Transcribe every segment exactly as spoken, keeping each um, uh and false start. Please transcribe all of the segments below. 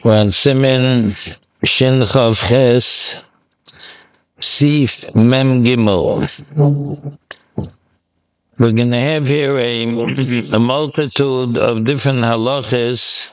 When Simin Shin Chav Ches Sif Mem Gimel. We're going to have here a, a multitude of different halachas,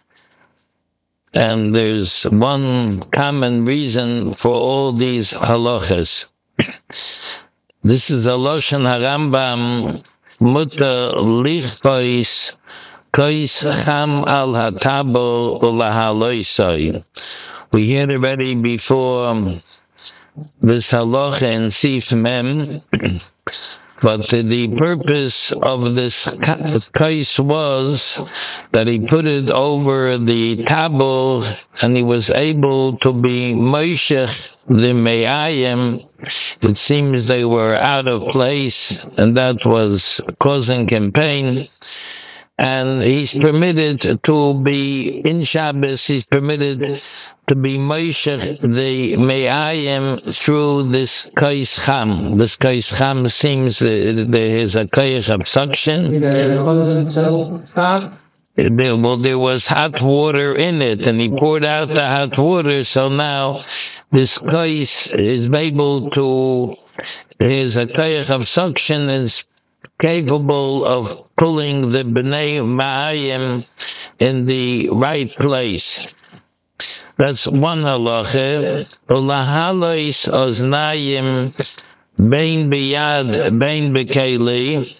and there's one common reason for all these halachas. This is the Loshen HaRambam, Mutter Lichtois Kois Cham Al Hatabo Ulahaloisoi. We heard already before this halacha in Sif Mem, but the purpose of this case was that he put it over the table and he was able to be Moshech the Me'ayim. It seems they were out of place and that was causing him pain. And he's permitted to be, in Shabbos, he's permitted to be Moshech the Me'ayim through this Kais Cham. This Kais Cham seems that there is a Kais of suction. There, well, there was hot water in it, and he poured out the hot water, so now this Kais is able to, there's a Kais of suction and is capable of pulling the Bnei Ma'ayim in the right place. That's one halacha. Ulahalois oznayim bein biyad bein bekeli.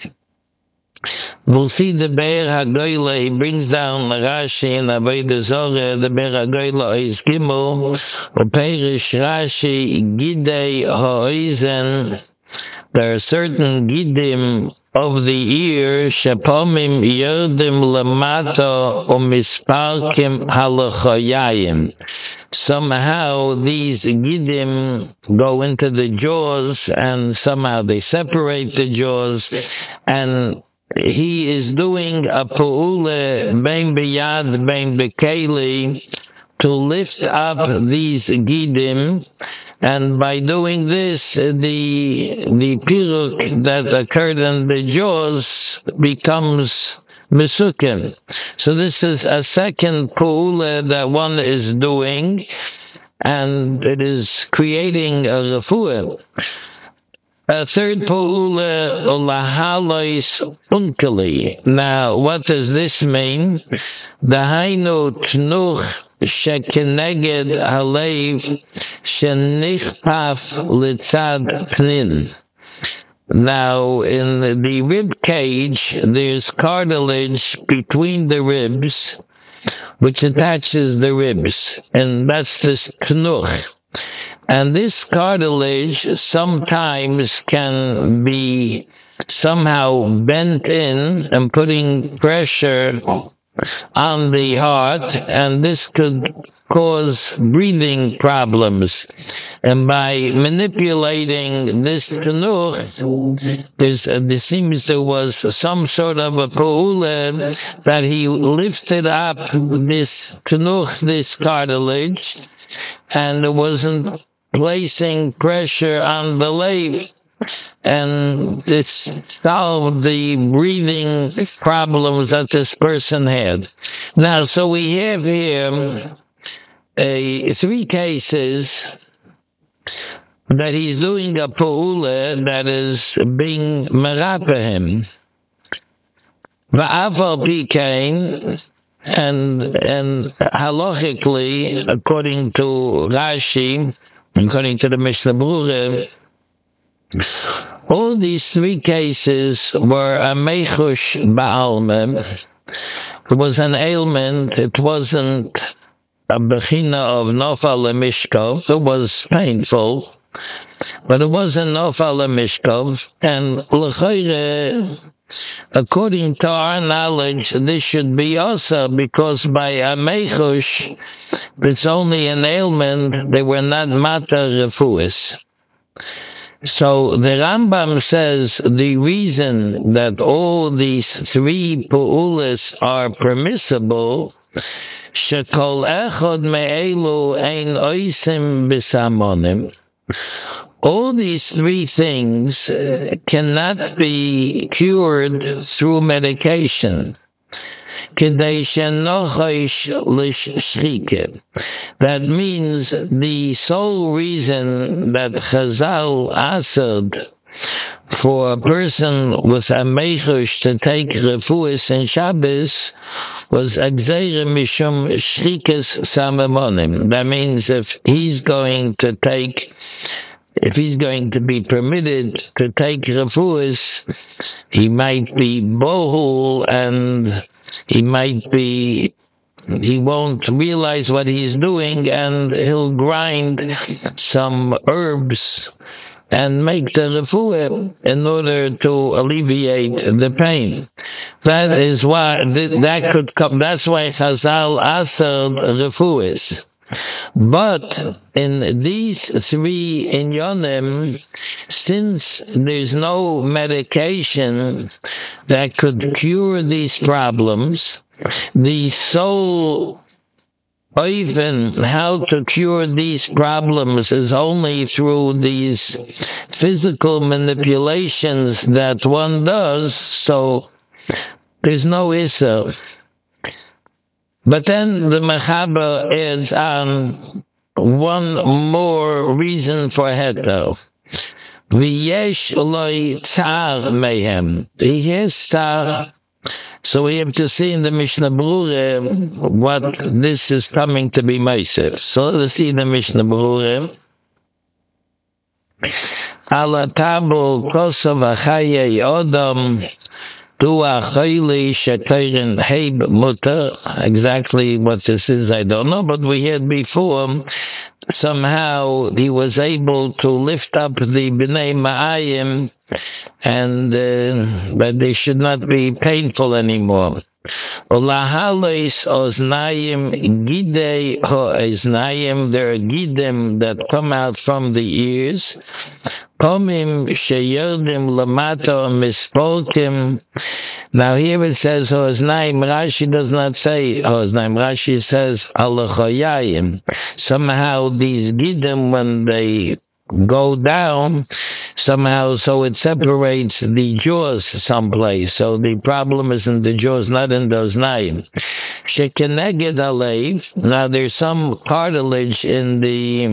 We'll see the Be'er HaGoyle, he brings down Rashi in Avodah Zorah, the Be'er HaGoyle is Gimel, or Perish Rashi, Gidei Ha'oizen. There are certain gidim of the ear, shapomim yerdim lamata umisparkim halachayayim. Somehow these gidim go into the jaws, and somehow they separate the jaws, and he is doing a pu'ule bein biyad bein bekeli to lift up these gidim. And by doing this, the the piruk that occurred in the jaws becomes mesukim. So this is a second pu'ula that one is doing, and it is creating a refuah. A third pu'ula, ulahalois unkeli. Now, what does this mean? Dahainu tnuch shekeneged halev shenichpaf litzad pnin. Now, in the rib cage, there's cartilage between the ribs, which attaches the ribs, and that's this tnuch. And this cartilage sometimes can be somehow bent in and putting pressure on the heart, and this could cause breathing problems. And by manipulating this tenuch, there's, uh, there seems there was some sort of a pu'ula that he lifted up this tenuch, this cartilage, and it wasn't placing pressure on the leg, and this solved the breathing problems that this person had. Now, so we have here a, three cases that he's doing a pu'ula that is being merapah. Va'afal pikein, and and halachically, according to Rashi, according to the Mishnah Berurah, all these three cases were a mechush ba'alma. It was an ailment. It wasn't a bechina of nofal lemishkov. It was painful, but it wasn't nofal lemishkov. And l'chayre, according to our knowledge, this should be also, because by a mechush, it's only an ailment. They were not matar refuis. So the Rambam says the reason that all these three pu'ulas are permissible, shekol echad me'elu ein oisim b'samonim. All these three things uh, cannot be cured through medication. Kedei shenochosh l'shrike. That means the sole reason that Chazal answered for a person with a mechush to take refuas in Shabbos was Agzeira Mishum Shrikes Samamonim. That means if he's going to take, if he's going to be permitted to take refuas, he might be bohul and he might be, he won't realize what he's doing and he'll grind some herbs and make the refuah in order to alleviate the pain. That is why, that could come, that's why Chazal asked refuahs. But in these three inyonim, since there's no medication that could cure these problems, the sole even how to cure these problems is only through these physical manipulations that one does, so there's no issue. But then the Mechaber adds on one more reason for heter. V'yesh loy tzar mehem. He has tzar. So we have to see in the Mishnah Berurah what this is coming to be Meisef. So let's see the Mishnah Berurah. Ala tabu kosav achaye odom du achayli shekayrin heib mutter. Exactly what this is, I don't know, but we had before, somehow he was able to lift up the Bnei Ma'ayim, and uh, but they should not be painful anymore. Olahalis oznayim gidei ho oznayim. There are gidim that come out from the ears. Komim sheyerdim lamato mispolkim. Now here it says oznayim. Rashi does not say oznayim. Rashi says alachoyayim. Somehow these gidim, when they go down, somehow, so it separates the jaws someplace. So the problem is in the jaws, not in those nine. Shekeneged alev. Now there's some cartilage in the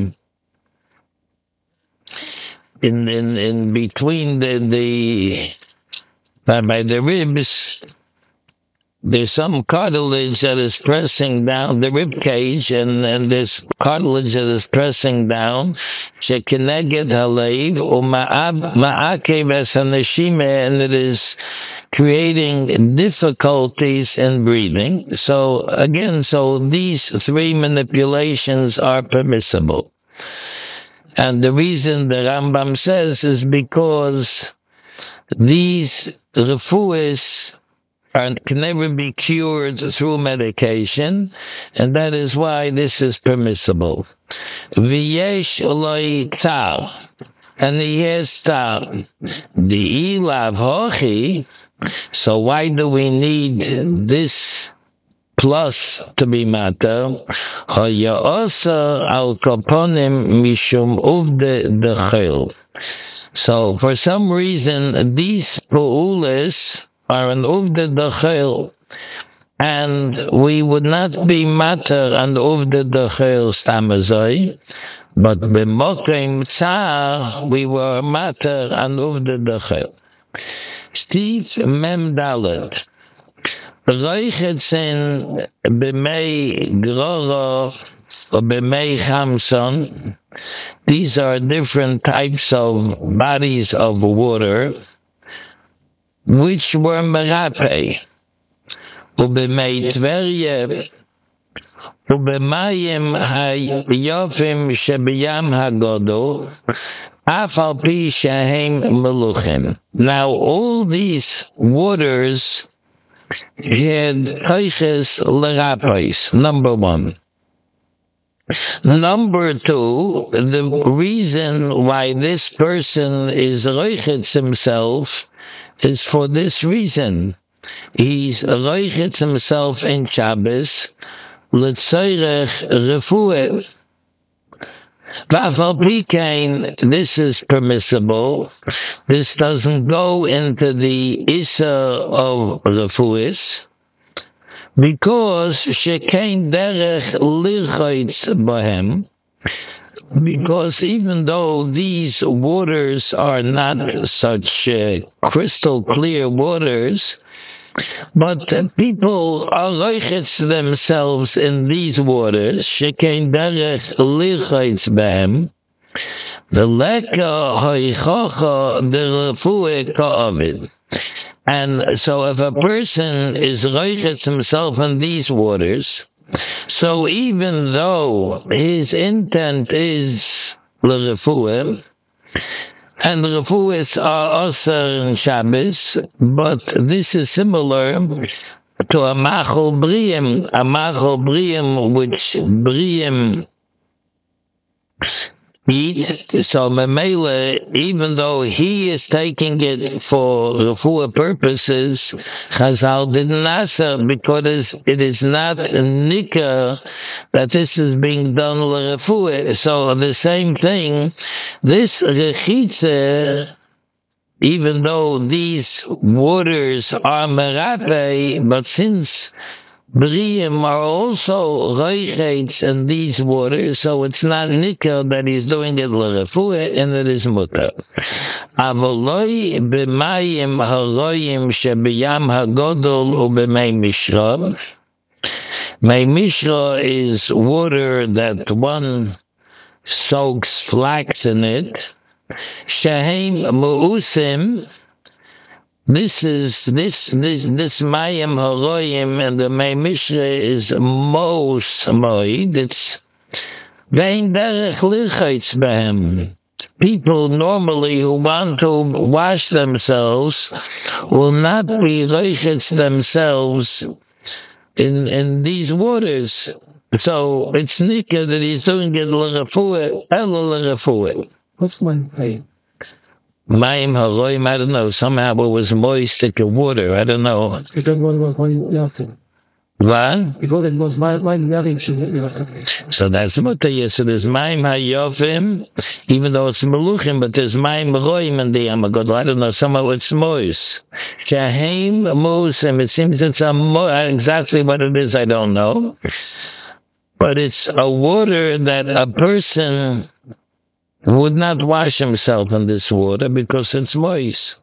in in in between the the by, by the ribs. There's some cartilage that is pressing down the rib cage, and, and there's cartilage that is pressing down. Shekineged haleid ma'akev es haneshima, and it is creating difficulties in breathing. So again, so these three manipulations are permissible. And the reason the Rambam says is because these refuahs and can never be cured through medication, and that is why this is permissible. V'yesh loy tar, and he has tar. The ilav hochi. So why do we need this plus to be matter? Hoya also al koponim mishum uvde dechel. So for some reason these poules are an uvde dechel, and we would not be matter an uvde dechel stamazoi, but b'mokim tzar we were matter an uvde dechel. Steve mem dalet reichet sin b'mei groro or b'mei chamson. These are different types of bodies of water which were merape, ubemei tverye, ubemayim hayofim shebiyam hagodo, afal pi shehem meluchim. Now all these waters had koiches lerapos, number one. Number two, the reason why this person is roichetz himself is for this reason. He's roichetz himself in Shabbos, l'tzoirech refuah. V'afal pikein, this is permissible. This doesn't go into the issa of refuahs. because shekein derech lirchotz bohem, because even though these waters are not such uh, crystal clear waters, but uh, people are loichets themselves in these waters, shekein derech lirchotz bohem, the leka hoichacha the refuah ka'avid. And so if a person is loichets himself in these waters, so even though his intent is l'refuah, and the refuahs are also in Shabbos, but this is similar to a machol briim, a machol briim which briim eat. So Memele, even though he is taking it for refuah purposes, Chazal didn't answer because it is not a nikah that this is being done l'refuah. So the same thing, this rechitze, even though these waters are merape, but since Briim are also roichets in these waters, so it's not nikah that he's doing it l'refuah, and it is mutar. Avoloi b'mayim haroyim shebiyam hagodol u'b'mei mishra. Mei mishra is water that one soaks flax in it. Shehem mu'usim. This is this this this mayim haroyim and the Mei Mishra is most moed. It's vein derech lirchotz bohem. People normally who want to wash themselves will not be loichets themselves in in these waters. So it's nikah that he's doing it l'refuah, elo l'refuah. What's my pay? Mayim haroyim, I don't know, somehow it was moist like water, I don't know. It doesn't go to nothing. What? Because it was my my nothing to So that's what they is. So there's mayim hayovim, even though it's meluchim, but there's mayim haroyim in the Amagodol. I don't know, somehow it's moist. Shahem musim, it seems it's a mo- exactly what it is, I don't know. But it's a water that a person would not wash himself in this water because it's moist.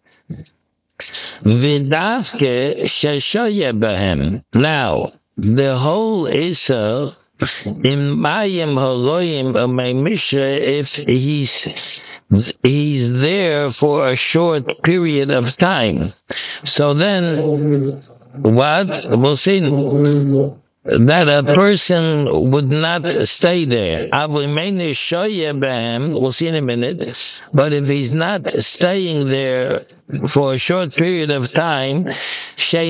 V'davke sheshoye behem. Now, the whole Isser in Mayim Haroyim or Mei Mishra, if he's he's there for a short period of time. So then, what? We'll see. That a person would not stay there. We'll see in a minute. But if he's not staying there for a short period of time, so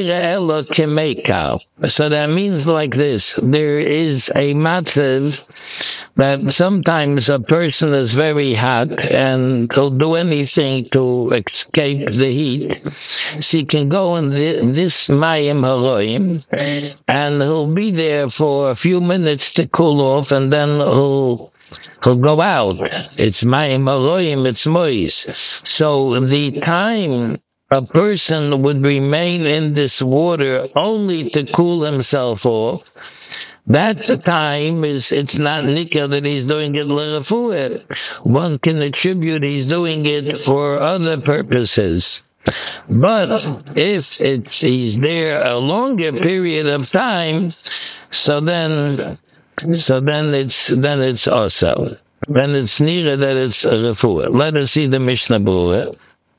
that means like this. There is a matzav that sometimes a person is very hot and he'll do anything to escape the heat. So he can go in this mayim haroyim and he'll be there for a few minutes to cool off, and then he'll he'll go out. It's mayim haroyim, it's moist. So the time a person would remain in this water only to cool himself off, that time is, it's not nikah that he's doing it l'refuah. One can attribute he's doing it for other purposes. But if it's, he's there a longer period of time, so then, so then it's, then it's also, then it's nearer that it's a refuah. Let us see the Mishnah Berurah.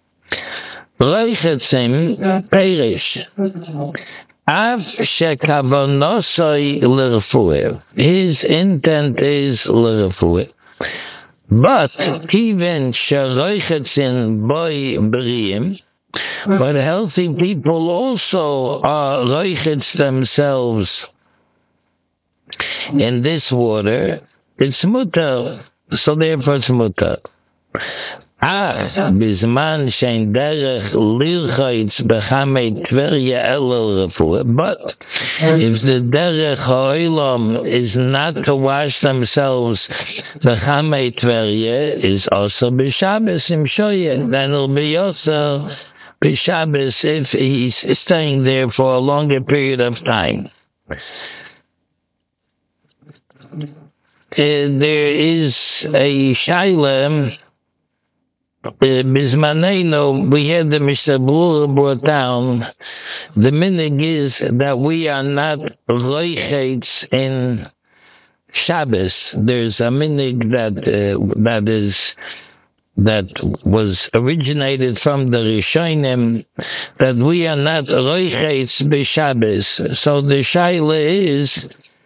Roichetzim perish. Av shekavonosoi l'refuah. His intent is l'refuah. But kiven sheroichetzin boy briim. But healthy people also are roichetz themselves in this water. It's mutar. So therefore it's mutar. Ah, bizman shein derech lirchotz bechamei tverya elo refuah. But if the derech ha'olam is not to wash themselves, bechamei tverya is also b'Shabbos im shoyeh. Then it'll be also b'Shabbos if he's staying there for a longer period of time. Uh, there is a shaila. Bismaneno, we had the Mister Brura brought down. The minig is that we are not roichates in Shabbos. There's a minig that uh, that is that was originated from the Rishonim, that we are not roichates b'Shabbos. So the shaila is,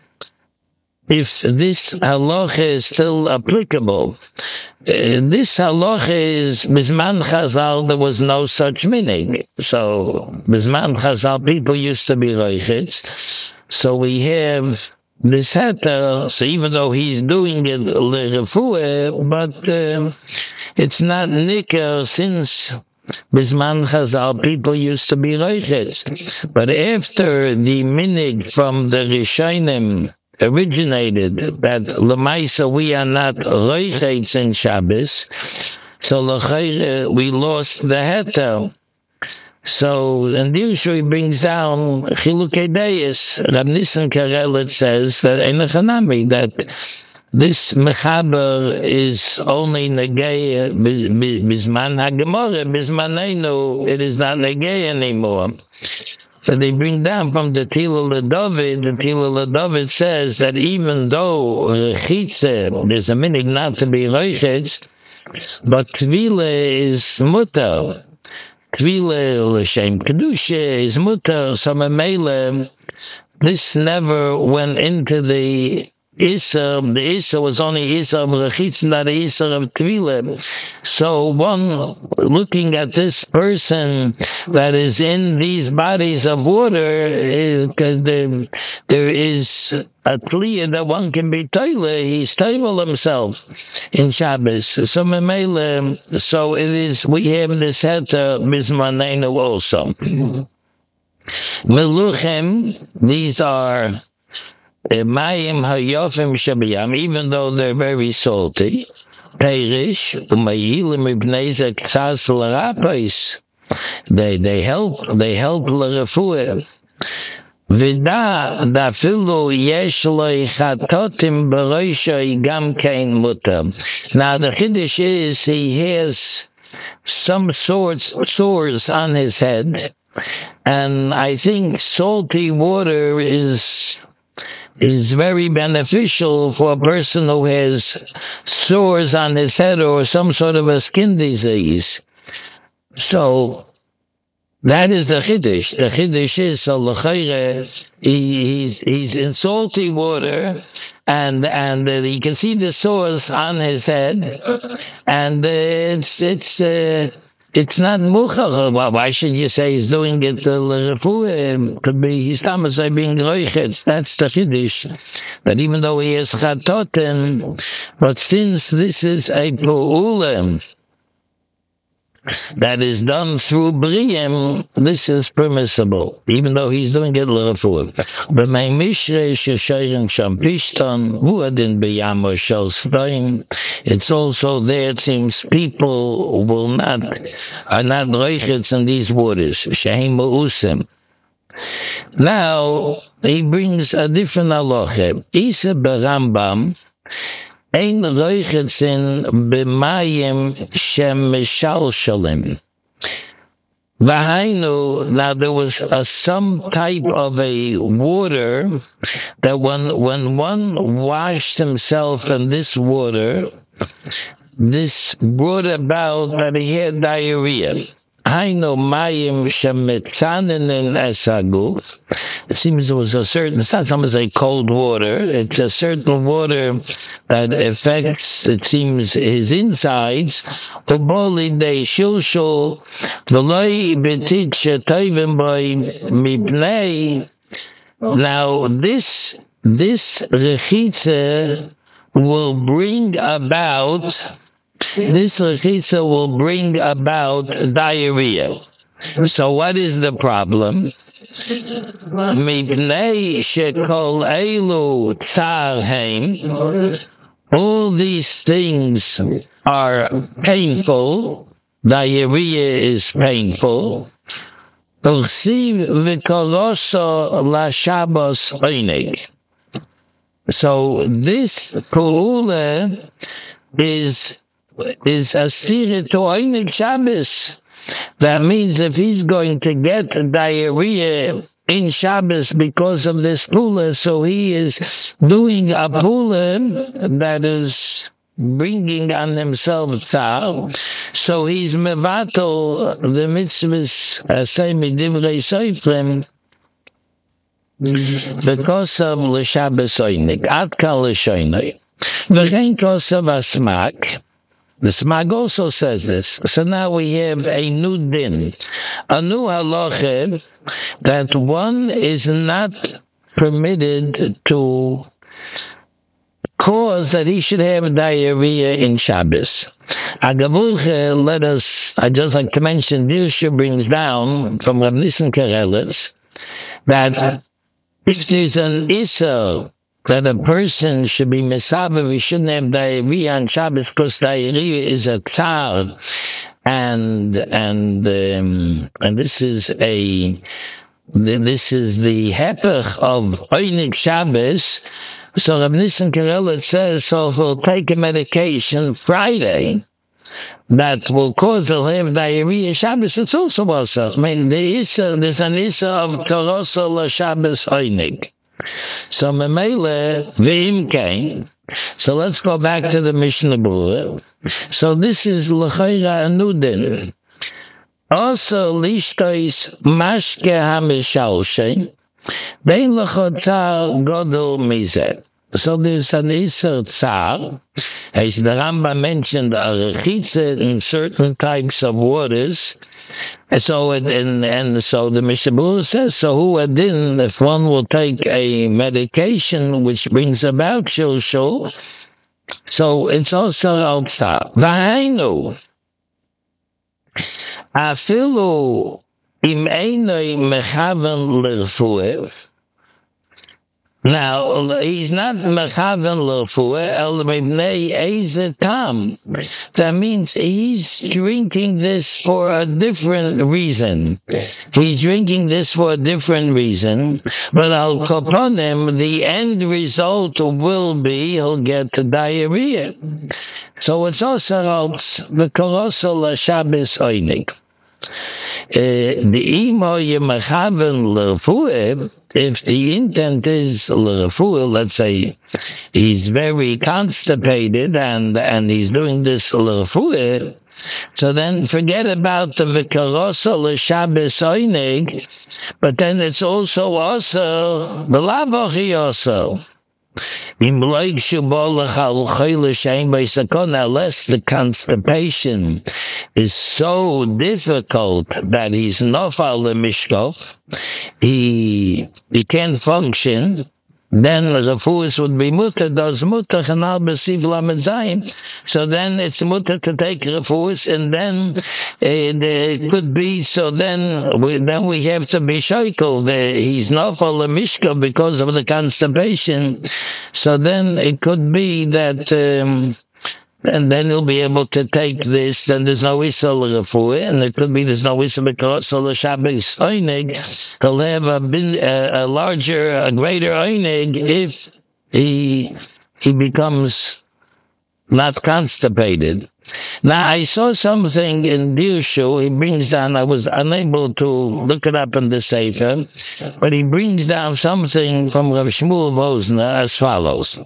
if this halacha is still applicable. Uh, this halacha is, Bizman Chazal, there was no such meaning. So, Bizman Chazal, people used to be roichets. So we have this heter, so even though he's doing it l'refuah, but uh, it's not nikah since Bizman Chazal, people used to be roichets. But after the minig from the Rishonim originated, that Lamaisa we are not roichates in Shabbos, so l'chayre we lost the heter. So, and the Ushri brings down Chilukei Deis. Rab Nissen Karelet says that Enochanami, that this mechaber is only negei bizman hagemora, bizmanenu, it is not negei anymore. So they bring down from the Tila LeDavid, the Tila LeDavid says that even though Chitze, there's a minig not to be roichetz, but Tvila is mutter. Tvila L'Shem Kedusha is mutter, so Mamela, this never went into the Issa. The Issa was only Issa of Rechitz, not the Issa of Tvila. So one looking at this person that is in these bodies of water, because there, there is a clear that one can be toilet, he's toilet himself in Shabbos. So Mamela, so it is, we have this heter Bizmanenu also. Meluchem, these are Mayim hayofim shabiyam, even though they're very salty. Perish umayilim ibnei zekchas l'rapais. They they help they help l'refuah. Vida dafilu yesh lo chatotim beroishay gam kein mutter. Now the chiddush is he has some swords sores on his head, and I think salty water is. is very beneficial for a person who has sores on his head or some sort of a skin disease. So that is the chiddush. The chiddush is, so l'chayre, he, he's, he's in salty water, and and uh, you can see the sores on his head, and uh, it's it's uh, it's not muchal. Well, why should you say he's doing it to refuah? Could be his tamas are being roichetz. That's the chiddush. That even though he is chatoten, but since this is a pu'ulim that is done through Briyim, this is permissible, even though he's doing it l'refuah. But my mishrei sheshayim shampishtan huadin b'yam or shel sdoim. It's also there. It seems people will not are not roichetz in these waters. Shehem ma'usim. Now he brings a different halacha. Isa b'Rambam. Ein roichetzin b'mayim shem mishalshalim. V'hainu, now there was a, some type of a water that when, when one washed himself in this water, this brought about that he had diarrhea. Hainu mayim shemitzanin in esaguf. It seems there was a certain, it's not something like cold water, it's a certain water that affects, it seems, his insides. The boli de shilshul, the loy betit shetoivim by mipnei. Now this, this rechitza will bring about This rechitza will bring about diarrhea. So what is the problem? Mipnei shekol elu tarheim. All these things are painful. diarrhea is painful. Uchsiv v'koloso la Shabbos oinig. So this ku'ula is is asir to oinig Shabbos. That means if he's going to get diarrhea in Shabbos because of this pula, so he is doing a pula that is bringing on himself tzar. So he's mevatel the mitzvahs, say midivrei soifrim, because of l'Shabbos oinig, at kal l'shoinoi. V'chein kosav asmak. The Smag also says this. So now we have a new din, a new halacha, that one is not permitted to cause that he should have diarrhea in Shabbos. Agavulche, let us, I just like to mention, Dirsha brings down from Rav Nissen Karelitz that if there's an issa that a person should be mesaber, we shouldn't have diarrhea on Shabbos because diarrhea is a tzar, and and um, and this is a this is the hepech of oinig Shabbos. So Rav Nissen Karelitz says, so if we'll take a medication Friday that will cause a have diarrhea Shabbos, it's also also. I mean, there is a, there's an issa of koloso la Shabbos oinig. So Memele V'im came. So let's go back to the Mishnah Berurah. So this is L'chayra Anudin. Also Lishtois Mashke HaMishalshe Bein L'chotar Godel Mizet. So there's an Isser Tzar. As the Rambam mentioned, a rechitza in certain types of waters. And so, and, and so the Mishnah Berurah says, so who adin, if one will take a medication which brings about shilshul, so it's also outside. V'hainu, afilu im einoi mechaven l'rfueh. Now, he's not mechaven l'rfueh, el mibnei eizeh tam. That means he's drinking this for a different reason. He's drinking this for a different reason, but al koponim, the end result will be he'll get diarrhea. So it's also the koloso la Shabbos oinig. The imo yemechaven l'rfueh, if the intent is l'refuah, let's say he's very constipated and and he's doing this l'refuah, so then forget about the v'karosa l'Shabbos oinig, but then it's also also b'lavochi also. Unless the constipation is so difficult that he's nofal l'mishkov, he he can't function, then the refuah would be mutter, does mutter chanal b'siv lamedzayim. So then it's mutter to take refuah, and then uh, it could be, so then we, then we have to be shaykel. He's not for the mishka because of the constipation. So then it could be that, um, and then he'll be able to take this, then there's no issue refuah, and it could be there's no issue because so the Shabbos oinig, he'll have a, a, a larger, a greater oinig if he he becomes not constipated. Now, I saw something in Dirshu, he brings down, I was unable to look it up in the Sefer, but he brings down something from Rav Shmuel Vosner as follows.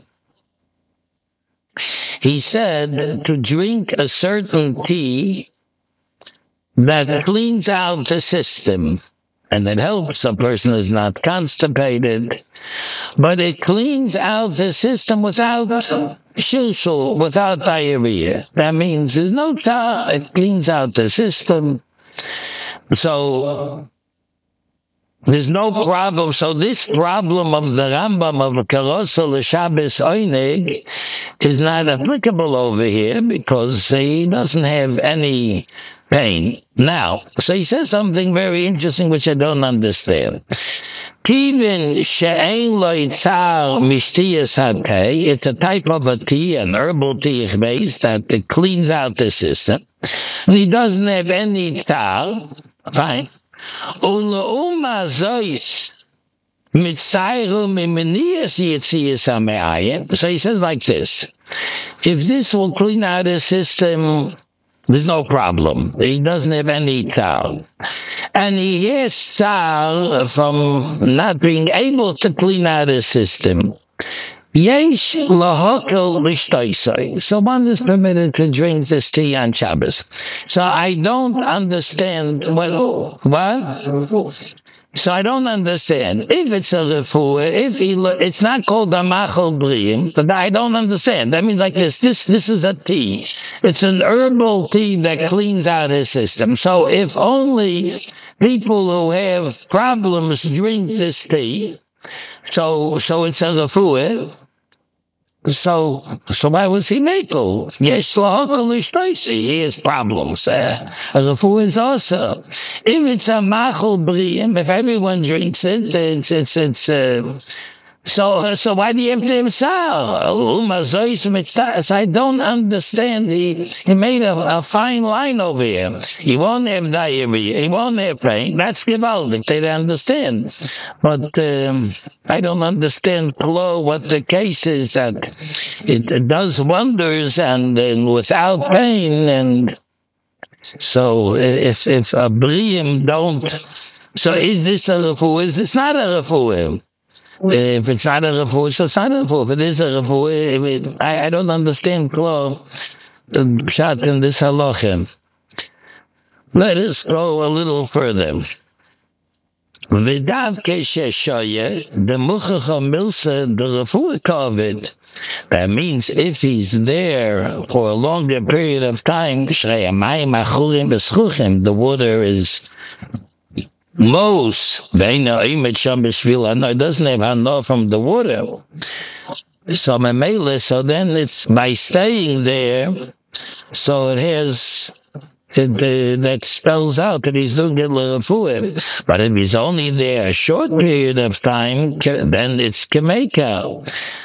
He said to drink a certain tea that cleans out the system, and it helps a person is not constipated, but it cleans out the system without shilshul, without diarrhea. That means there's no tar, it cleans out the system. So there's no problem. So this problem of the Rambam of Karosa l'Shabbos oinig is not applicable over here because he doesn't have any pain. Now, so he says something very interesting which I don't understand. Even she'ein lo tar mishtiyas hatei, it's a type of a tea, an herbal tea base that it cleans out the system. He doesn't have any tar, fine. Uleuma zois mitzayru mimenias yitziyas hame'ayim. So he says like this: if this will clean out the system, there's no problem. He doesn't have any tar. And he has tar from not being able to clean out his system. Yesh lahokel lishtoisoi. So one is permitted to drink this tea on Shabbos. So I don't understand. Well, what? So I don't understand. If it's a refuah, if he, it's not called a machal briim, but I don't understand. That means like this, this, this is a tea. It's an herbal tea that cleans out his system. So if only people who have problems drink this tea, so, so it's a refuah, So, so why was he makel? Yes, he has problems. Uh, as a fool is also. If it's a machal briim, if everyone drinks it, it's, it's, it's, uh, so, so why do you have to have sour? So I don't understand. He, he made a, a fine line over here. He won't have diarrhea. He won't have pain. That's gewaldig. They don't understand. But um, I don't understand, Klo, what the case is that it, it does wonders and, and without pain. And so if, if a briim don't... So is this a refuah? It's not a refuah. If it's not a refuah, so it's not a refuah. If it is a refuah, I, I don't understand, Klo, the pshat in this halacha. Let us go a little further. V'dav k'sheshoye, the muchacha milsa, the refuah kovid. That means if he's there for a longer period of time, the water is most, they know, it doesn't have enough from the water. So, so then it's by staying there, so it has, it, uh, that spells out that he's doing it refuah. But if he's only there a short period of time, then it's kemeka.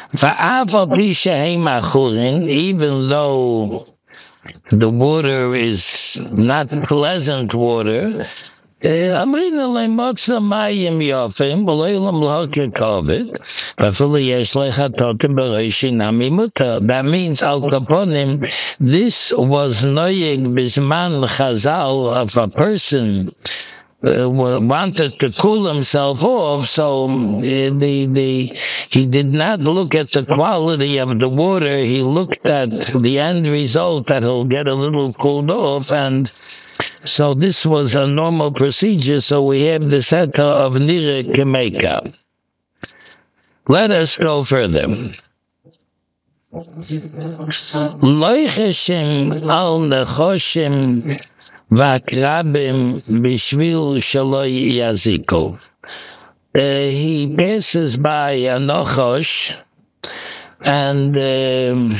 Even though the water is not pleasant water, Amrina leimotza mayim yofim b'leilam l'hokir kovid v'afili yesh lechatotim b'reishi nami muta. That means al kaponim. This was noyeg bisman chazal of a person uh, wanted to cool himself off. So uh, the the he did not look at the quality of the water. He looked at the end result that he'll get a little cooled off. And so this was a normal procedure, so we have the seta of Nira Kemeka. Let us go further. Loicheshim al nechoshim vakrabim bishvil shaloi yaziko. He passes by a nochosh, and um,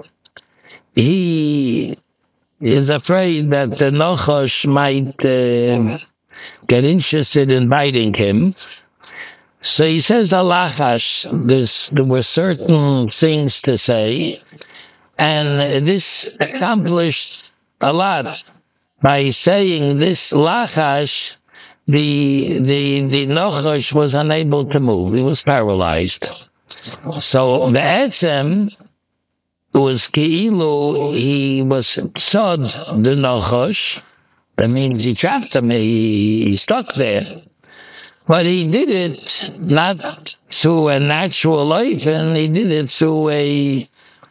he is afraid that the Nochosh might uh, get interested in biting him. So he says, Alachash, this, there were certain things to say, and this accomplished a lot. By saying this Lachash, the, the, the Nochosh was unable to move. He was paralyzed. So the Etzem was Ki'ilu, he was Sod the Nochosh. That means he trapped him, he, he stuck there. But he did it not through a natural life, and he did it through a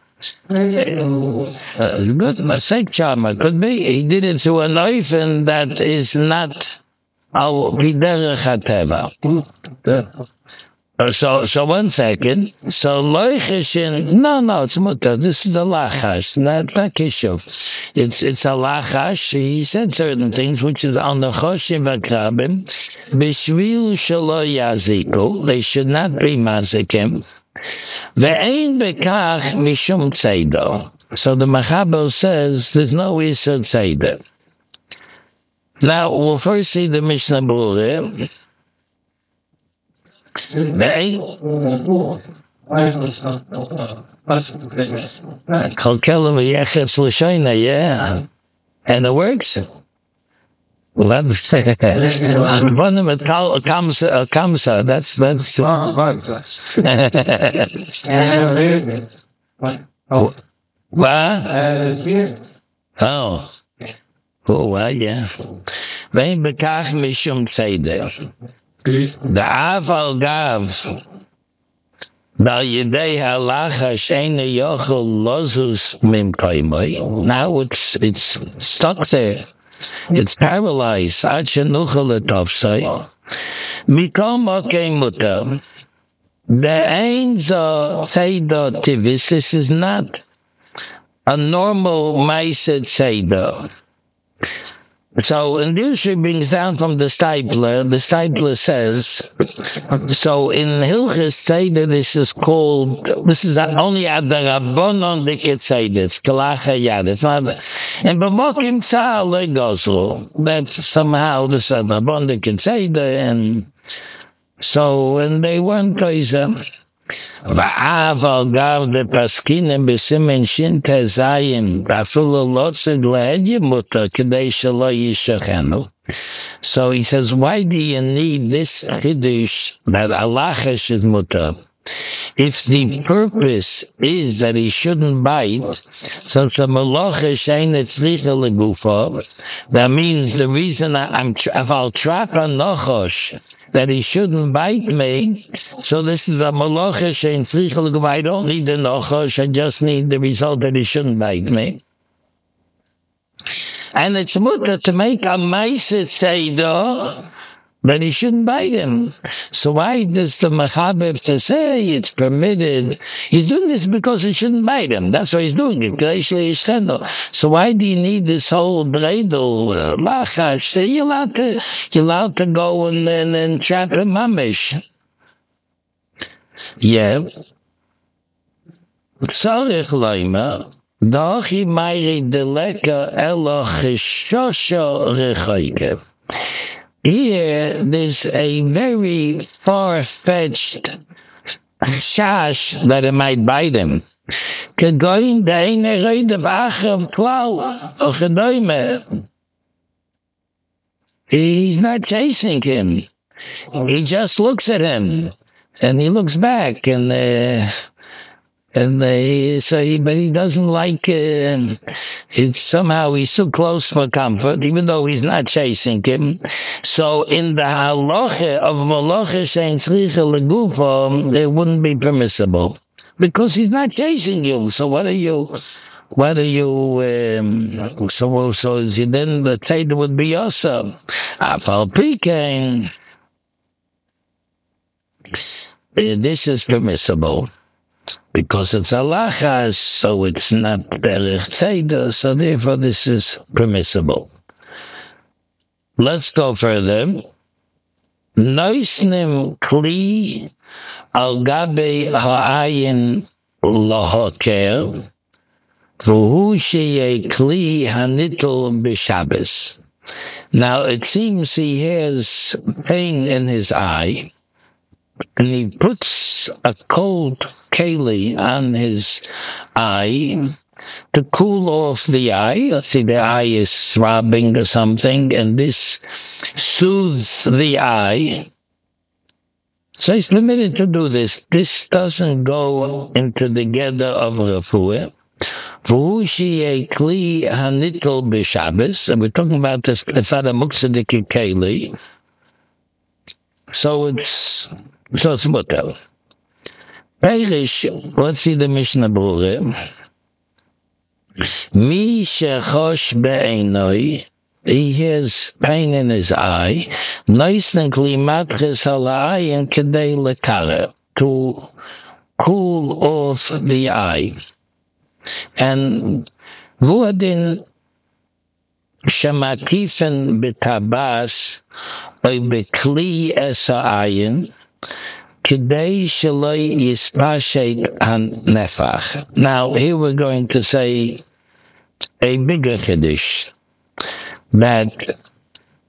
good mistake, charmer could be. He did it through a knife, and that is not our Piderech HaTeva. So, so one second. So, loichishin. No, no, it's mutter. This is the lachash, not not kishuv. It's it's a lachash. He said certain things, which is on the choshim v'krabim. Bishvil shelo yaziku. They should not be mazikim. Ve'ein bekach mishum tzeido. So the Machaber says there's no isur tzeido. Now, we'll first see the Mishnah Berurah. Kalkela v'yeches l'shoina, yeah. And it works. Well, that's one of kamsa, kamsa. That's that's. Oh, what? Oh, oh, well, yeah. Vein bekach mishum tzedek. The aval gav. Now it's it's stuck there. It's paralyzed. The angel Seder Tivis, this is not a normal Maaseh Seder. So, and this brings down from the Stipler. The Stipler says, so in Hilchos Seder, this is called, this is only at the Rabbanon Dikit Seder, it's Kalacha Yad. It's not, and B'mokim Tzal Legosel, that's somehow this is Rabbanon Dikit Seder, and so, and they weren't Toizah. Va'aval gav de paskinim b'simen shin tezayim b'afilu lotzig le'edye muta k'dei shelo yishachenu. So he says, why do you need this chiddush that alachish is muta? If the purpose is that he shouldn't bite, since the malachish ain't tzricha legufa, that means the reason I, I'm if I'll trap a nochosh that he shouldn't bite me, so this is a malachish ain't tzricha legufa. I don't need the nochosh, I just need the result that he shouldn't bite me. And it's mutter to make a Maaseh Seder that he shouldn't bite him. So why does the Mechaber to say it's permitted? He's doing this because he shouldn't bite him. That's why he's doing it. So why do you need this whole dreidel, lachash? So you're allowed to, you're allowed to go and, and, and trap him mamish. Yeah. Tzarich loimer, Dachi Meiri Deleka Elo Chishosho Rechoikev. Here, there's a very far-fetched shash that it might bite him. Kegoin deine Rede Vachav Klau Ochedoime. He's not chasing him. He just looks at him, and he looks back, and uh, and they say, but he doesn't like it. It's somehow he's too close for comfort, even though he's not chasing him. So in the halacha of malacha saying tzricha legufa, it wouldn't be permissible because he's not chasing you. So what are you? What are you? Um, so so then the tzeder would be awesome. Afal pikein. This is permissible. Because it's halachas, so it's not derech tzeder, so therefore this is permissible. Let's go further. Noisnim kli al gabe ha'ayin lahoker, v'hu sheyeh kli hanitul b'Shabbos. Now it seems he has pain in his eye, and he puts a cold keli on his eye to cool off the eye. Let's see, the eye is throbbing or something, and this soothes the eye. So he's limited to do this. This doesn't go into the gather of refuah. V'hu sheyeh kli hanitul b'Shabbos, and we're talking about this tzad muksadik keli. So it's So it's mutter. Perish, let's see the Mishnah Berurah. Mi shechosh be'einoi, he has pain in his eye. Noisnik limatches hala'ayin kedei lekara, to cool off the eye. And vuadin shemakifen betabas, oy bekli esa'ayin, Kidei shaloi yispashet han nefach. Now, here we're going to say a bigger chiddush, that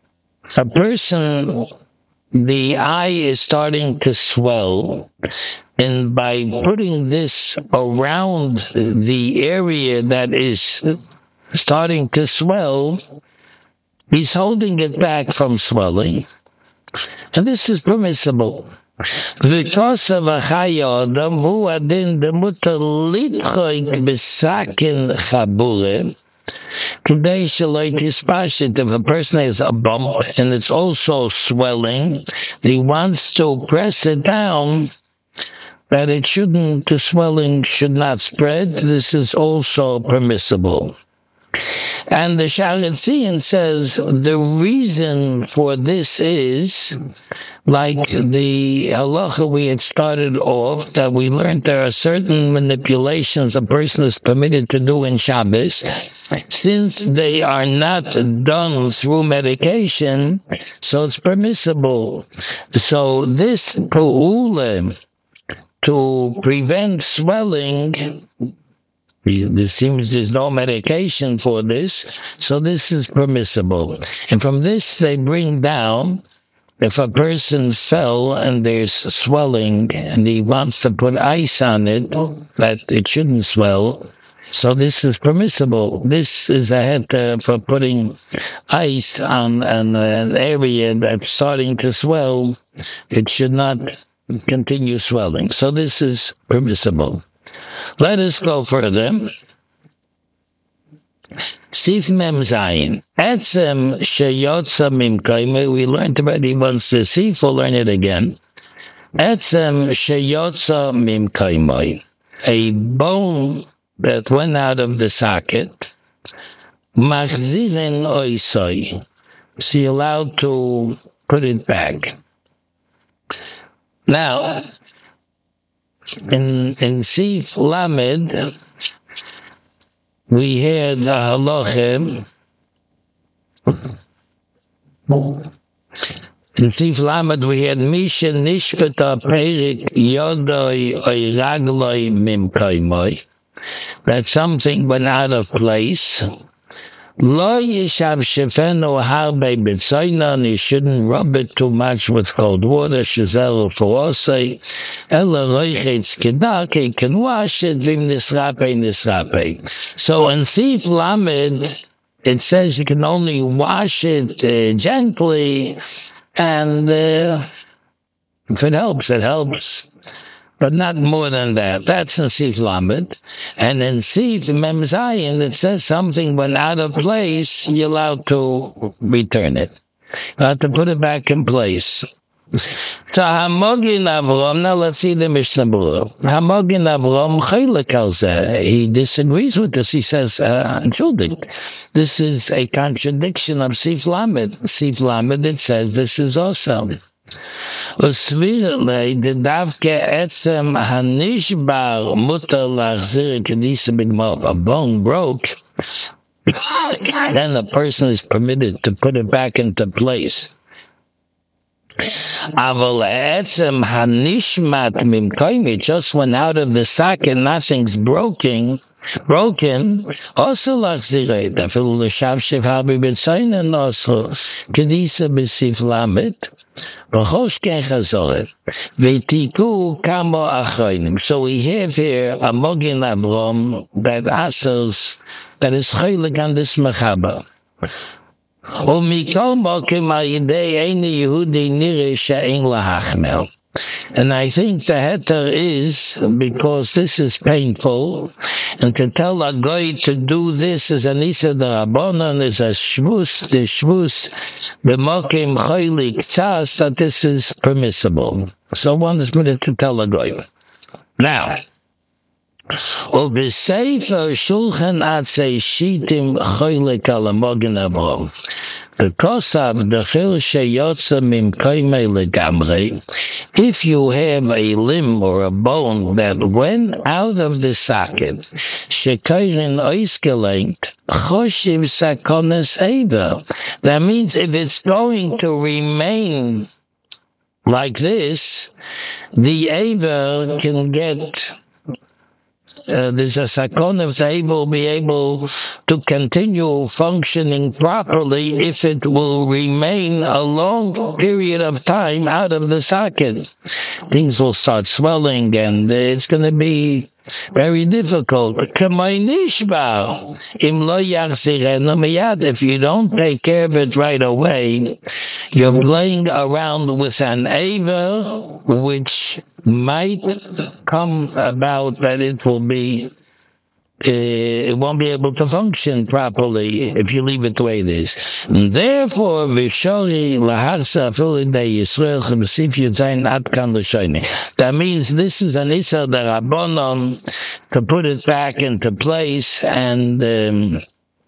a person, the eye is starting to swell, and by putting this around the area that is starting to swell, he's holding it back from swelling. And this is permissible. Because of a chayodam who adin the mutalitchoik besakin chabure. Today, Shalait is pashit. If a person has a bump and it's also swelling, he wants to press it down, that it shouldn't, the swelling should not spread. This is also permissible. And the Sharetzian says the reason for this is, like the halacha we had started off, that we learned there are certain manipulations a person is permitted to do in Shabbos. Since they are not done through medication, so it's permissible. So this pu'ula, to prevent swelling, there seems there's no medication for this, so this is permissible. And from this they bring down, if a person fell and there's swelling and he wants to put ice on it, that it shouldn't swell, so this is permissible. This is a head uh, for putting ice on an, an area that's starting to swell. It should not continue swelling. So this is permissible. Let us go further. Sif Mem Zayin. Etzem sheyotza mimkaime. We learned already once the Sif, we'll learn it again. Etzem sheyotza mimkaime. A bone that went out of the socket. Machzilin oisoi. She allowed to put it back. Now, In in Sif Lamed, we had the halacha. In Sif Lamed, we had Misha Nishkata Perik Yodoi Oiragloi Mimkaimoi. That something went out of place. Lo yishab shefeno harbe b'tzoyna, and you shouldn't rub it too much with cold water. Shazel forosei, ela roichetz kedak, he can wash it, vim nisrape nisrape. So in Sif Lamed, it says you can only wash it uh, gently, and uh, if it helps, it helps. But not more than that. That's in Sif Lamed. And in Sif Mem Zayin, it says something went out of place, you're allowed to return it. You have to put it back in place. So Hamogin Avram, now let's see the Mishnah Berurah. Hamogin Avram Chaylik al zeh. He disagrees with this. He says, uh, entschuldigt, this is a contradiction of Sif Lamed. Sif Lamed, it says this is awesome. וסבירלי דווקא עצם הנשבר מותר להחזיר כניסה בגמר. A bone broke, then the person is permitted to put it back into place. אבל עצם הנשמת ממקיימת, just went out of the socket, nothing's broken, broken, also להחזיר את, אפילו לשב שבהבי בציינה also, כניסה בסif lamet. So we have here a Mogin Avram that asks that is chaylik on this mechaba. And I think the heter is because this is painful, and to tell a guy to do this is an isa d'Rabbanan, is a shvus, the shvus, the mokim chaylik tzas, that this is permissible. So one is going to tell a guy. Now, ובספר שולחן עצי שיטים חילק על המוגן אברהם. בכוסף דחיר שיוצא ממקיימי לגמרי, if you have a limb or a bone that went out of the socket, שקיירן אויסגלנקט, חושב סכונס איבר. That means if it's going to remain like this, the aver can get uh, there's a sakona they will be able to continue functioning properly if it will remain a long period of time out of the socket. Things will start swelling and it's going to be very difficult. If you don't take care of it right away, you're playing around with an aver which might come about that it will be Uh, it won't be able to function properly if you leave it the way it is. And therefore, Vishori Laharsa Filidei Yisrael Chemesif Yudzayin Atkan L'Shoini. That means this is an Isser D'Rabbanon to put it back into place and um,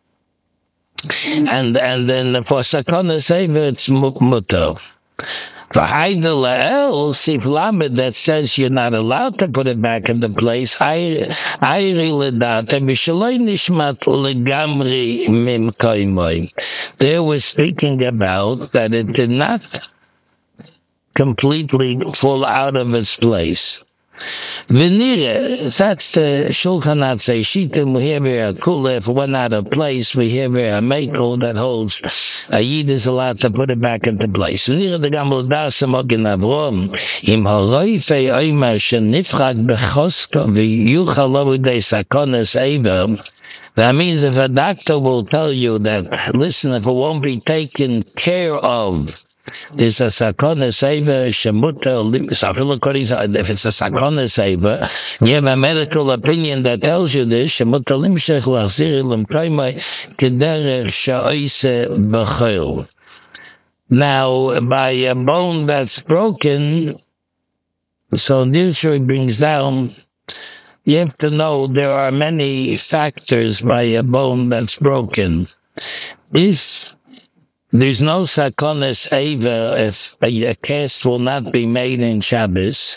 and and then for Sakona Sever it's Mutter. For Haida La'el, Sif Lamed, that says you're not allowed to put it back into place, I I Ledat, Mishaloi Nishmat Legamri Mim Koimoy. There was speaking about that it did not completely fall out of its place. Venire, that's the Shulchan Aruch Shitim. We have here a kula. If it went out of place, we have here a mekel that holds a yid is allowed to put it back into place. Venire the Gamul Das Mogin Avrom im Horoife Oimer Shenifrag Bechoska v'Yuchal Lovidei Sakonas Eiver. That means if a doctor will tell you that, listen, if it won't be taken care of, there's a sakona saver, shemuta, according to, if it's a sakona saver, you have a medical opinion that tells you this, shemuta limshech l'achzir l'mkoimai kederech sha'oise b'chol. Now, by a bone that's broken, so Nilshur brings down, you have to know there are many factors by a bone that's broken. If there's no sakonis eva, if a, a cast will not be made in Shabbos,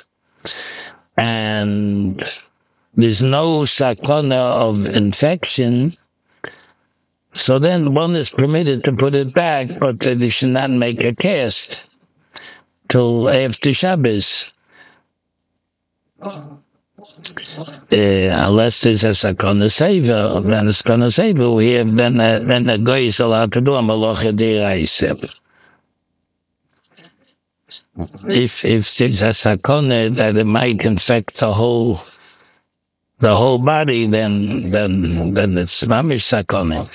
and there's no sakona of infection, so then one is permitted to put it back, but they should not make a cast till after Shabbos. Uh, unless there's a sakona seva, then it's gonna seva. We have then a, then a guy is allowed to do a malacha deraisa. If if there's a sakona that it might infect the whole the whole body, then then then it's mamish sakona.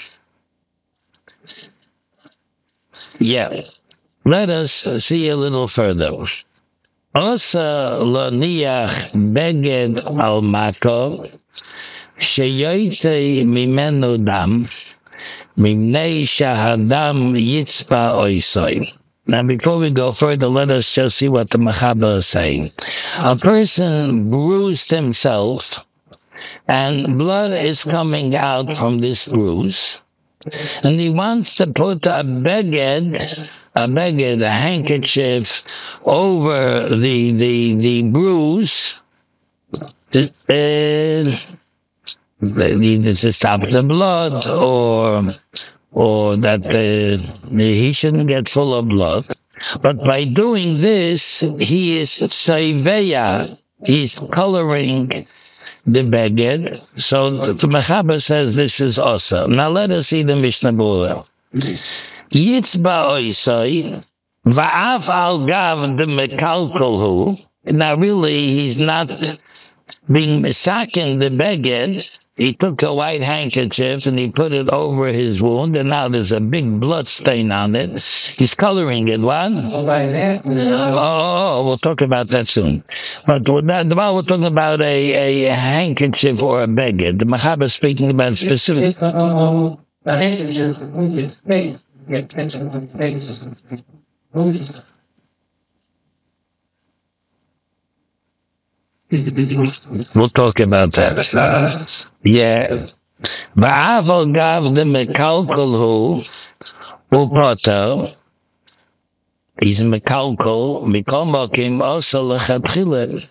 Yeah, let us uh, see a little further. Osa lo niach beged al mako sheyote mimenu dam mimnei shahadam yitzpa oisoi. Now before we go further, let us just see what the Mechaber is saying. A person bruised himself and blood is coming out from this bruise and he wants to put a beged a beged, a handkerchief, over the the the bruise, and either to stop the blood, or or that uh, he shouldn't get full of blood. But by doing this, he is seiveya. He's coloring the beged. So the Mechaber says this is awesome. Now let us see the Mishnah Berurah. Yitzba oisoi, va'af al gav de mekalkolhu. Now really, he's not being misakin the beged. He took a white handkerchief and he put it over his wound, and now there's a big blood stain on it. He's coloring it, what? Oh, we'll talk about that soon. But that, while we're talking about a, a handkerchief or a beged, the Mechaber is speaking about specific. We'll talk about that. Uh, yeah. Ba'aval gav the mekalkolhu upoto. He's mekalkol. Mikomokim also lechatchile.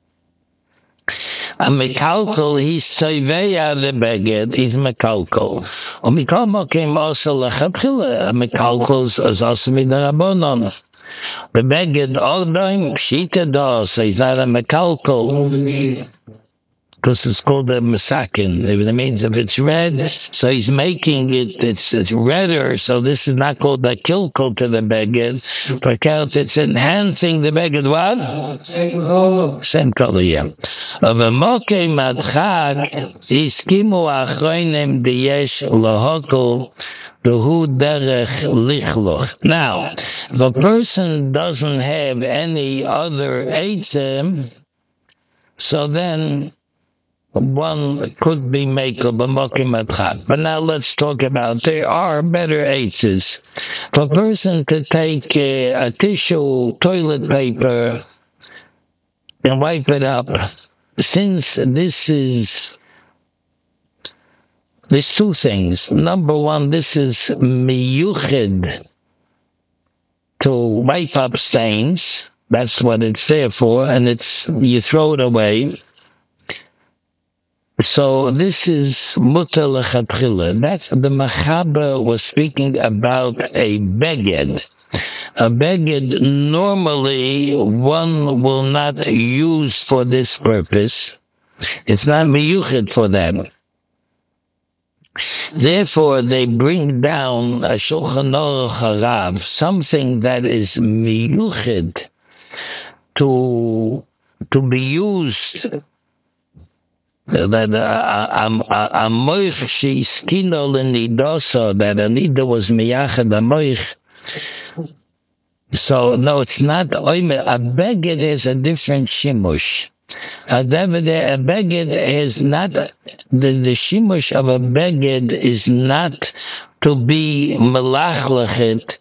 A mekalkol, he's soiveya the beged, he's mekalkol. O mikomokim also lechatchile. A mekalkol is also midarabonon. The beged ordering, shita do, so he's not a mekalkol. because it's called a masakin. It means if it's red, so he's making it, it's, it's redder, so this is not called a kilkel to the beged, because it's enhancing the beged. What? Same color, yeah. Of a moke matchak, iskimu achroinim diyesh lahokol, now, if a person doesn't have any other eitzim, so then one could be makel b'mokim atchat. But now let's talk about, there are better eitzes. If a person could take uh, a tissue, toilet paper, and wipe it up, since this is There's two things. Number one, this is miyuchid to wipe up stains. That's what it's there for, and it's you throw it away. So this is mutar lechatchila. That's the Machaber was speaking about a beged. A beged normally one will not use for this purpose. It's not miyuchid for that. Therefore, they bring down a Shulchan Aruch Harav, something that is miyuchid to to be used. That a moich she skinol nidosa, that a nida was miyachad a moich. So no, it's not oimer. A beged is a different shimush. A beged is not, the, the shimush of a beged is not to be melachlechit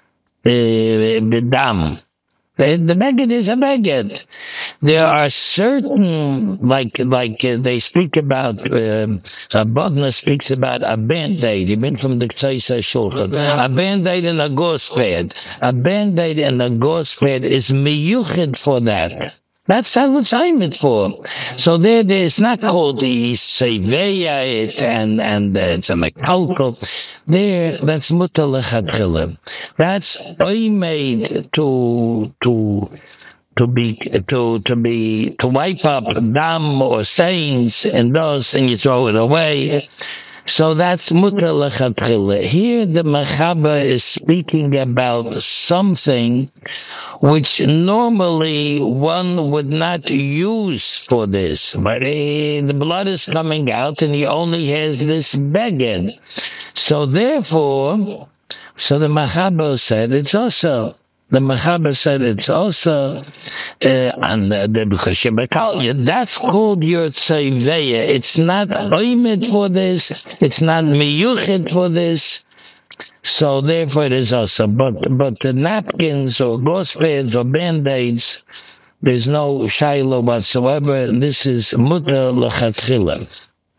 b'dam. The, the beged is a beged. There are certain, like like uh, they speak about, um, Bodna speaks about a band-aid, even from the Ktsaisa Shulchan. A band-aid and a gauze pad. A band-aid and a gauze pad is miyuchid for that. That's what I'm it for. So there, there's not called the Seveya and and uh, it's a mekalkal. There, that's mutar lechatchila. That's I made to to to be to to be to wipe up dam or stains and those, and you throw it away. So that's mutar lechatchila. Here, the Machaber is speaking about something which normally one would not use for this, but uh, the blood is coming out, and he only has this beged. So therefore, so the Machaber said it's also. The Machaber said it's also uh, and the B'chashim. That's called your tzayveya. It's not oimed for this. It's not miyuchid for this. So therefore it is also. But but the napkins or gauze pads or band-aids, there's no shayla whatsoever. This is mutar lechatchila.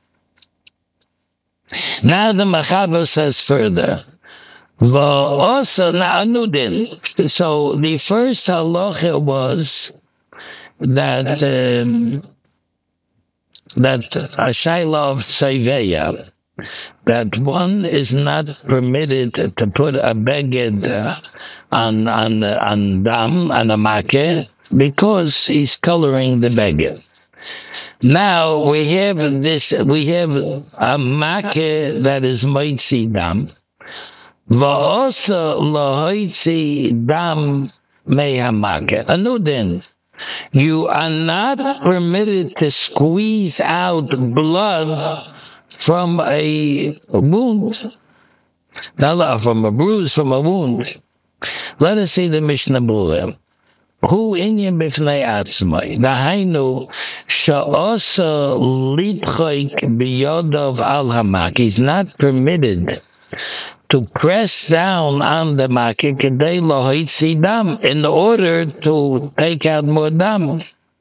Now the Machaber says further. Well, also, now, Nudin. So the first halacha was that um, that a shayla of tzayveya, that one is not permitted to put a beged uh, on on on dam on a makeh because he's coloring the beged. Now we have this. We have a makeh that is moitzi dam. Va'osa lahoitzi dam mehamake. Anudin, you are not permitted to squeeze out blood from a wound, not from a bruise, from a wound. Let us see the Mishnah Berurah. Who inyan b'fnei atzmai? Dahainu sha'osa litchoik biyodov al hamak. He's not permitted to press down on the makeh kedei lohitzi dam in order to take out more dam.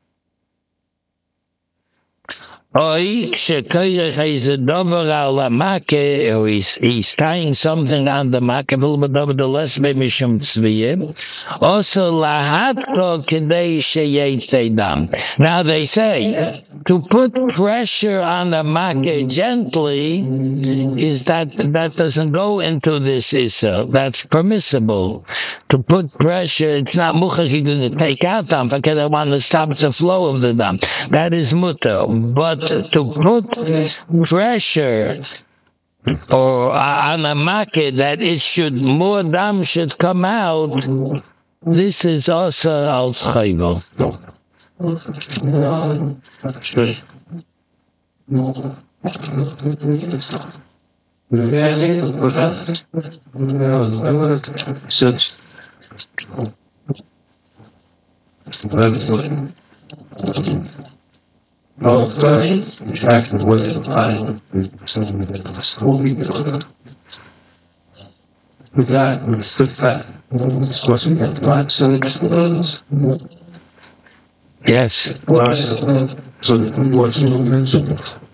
Or he's, he's tying something on the makeh, less maybe some tzviyim. Also, lahatko kedei sheyetei dam. Now they say to put pressure on the makeh gently is that that doesn't go into this issa. That's permissible. To put pressure, it's not muchach going to take out dam because I want to stop the flow of the dam. That is mutar. But to put pressure or on a market that it should more dam should come out. This is also Alzheimer. Yes.